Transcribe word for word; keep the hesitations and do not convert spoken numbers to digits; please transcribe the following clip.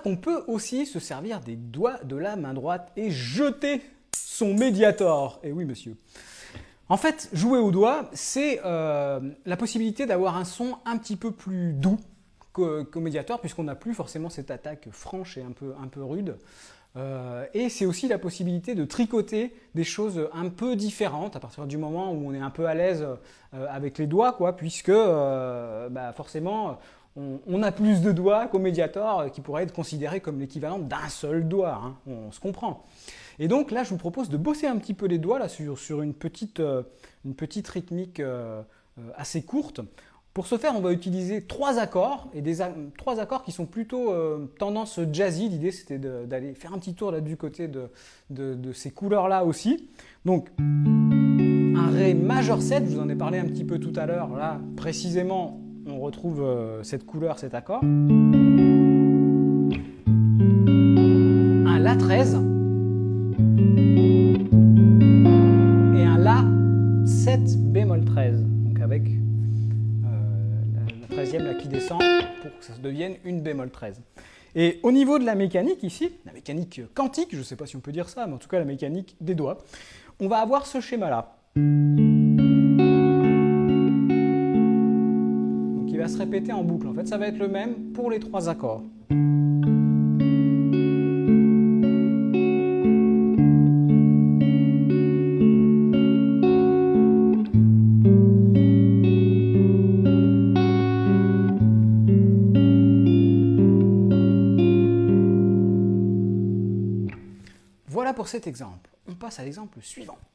qu'on peut aussi se servir des doigts de la main droite et jeter son Mediator. Et oui, monsieur. En fait, jouer au doigt, c'est euh, la possibilité d'avoir un son un petit peu plus doux qu'au qu'au Mediator, puisqu'on n'a plus forcément cette attaque franche et un peu, un peu rude. Euh, et c'est aussi la possibilité de tricoter des choses un peu différentes à partir du moment où on est un peu à l'aise euh, avec les doigts, quoi, puisque euh, bah forcément on, on a plus de doigts qu'au Mediator, qui pourrait être considéré comme l'équivalent d'un seul doigt, hein, on, on se comprend. Et donc là, je vous propose de bosser un petit peu les doigts là, sur, sur une, petite, euh, une petite rythmique euh, assez courte. Pour ce faire, on va utiliser trois accords, et des trois accords qui sont plutôt euh, tendance jazzy. L'idée, c'était d'aller faire un petit tour là du côté de, de, de ces couleurs-là aussi. Donc, un Ré majeur sept, je vous en ai parlé un petit peu tout à l'heure. Là, précisément, on retrouve euh, cette couleur, cet accord. Un La treize. Et un La sept bémol treize. Donc avec treizième là qui descend pour que ça devienne une bémol treize. Et au niveau de la mécanique ici, la mécanique quantique, je ne sais pas si on peut dire ça, mais en tout cas la mécanique des doigts, on va avoir ce schéma-là. Donc il va se répéter en boucle. En fait, ça va être le même pour les trois accords. Voilà pour cet exemple. On passe à l'exemple suivant.